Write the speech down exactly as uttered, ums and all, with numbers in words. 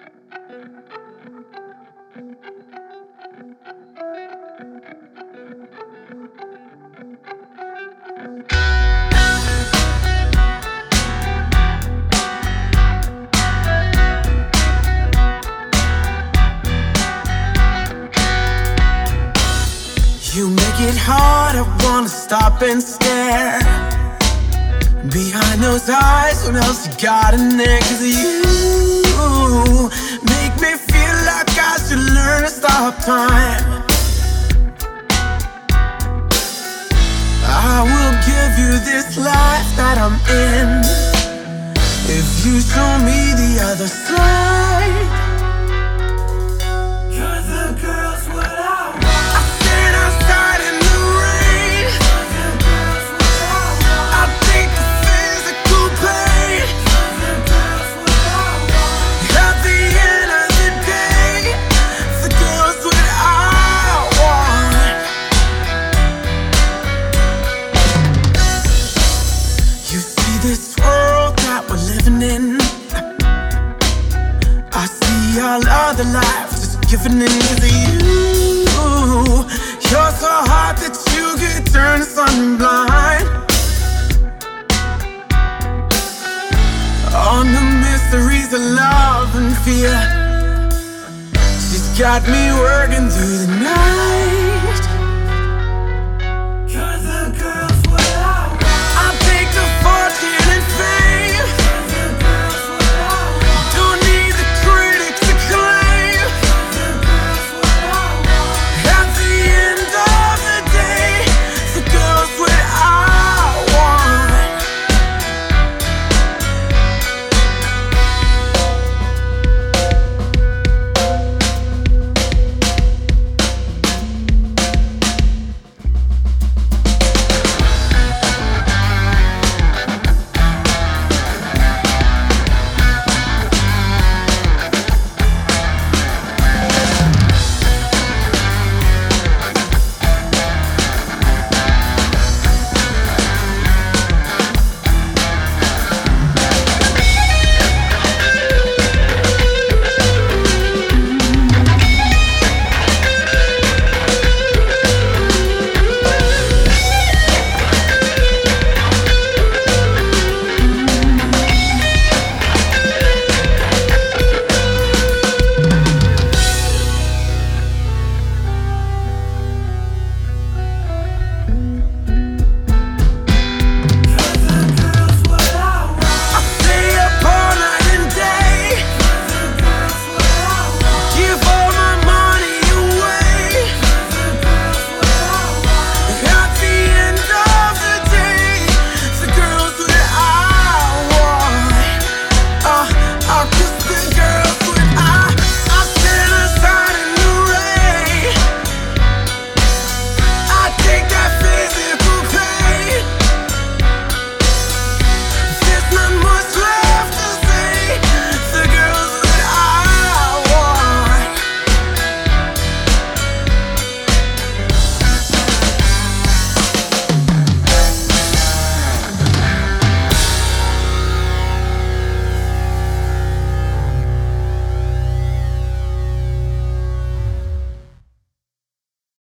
You make it hard, I wanna stop and stare. Behind those eyes, what else you got in there? Cause you make me feel like I should learn to stop time. I will give you this life that I'm in if you show me the other side. Cause the girl's what I want. I stand outside in the rain. Cause the girl's what I want. I take the physical pain. Cause the girl's what I want. At the end of the day, the girl's what I want. You see this world that we're living in, I see all other lives just giving in to you. You're so hot that you could turn the sun blind. On the mysteries of love and fear, she's got me working through the night.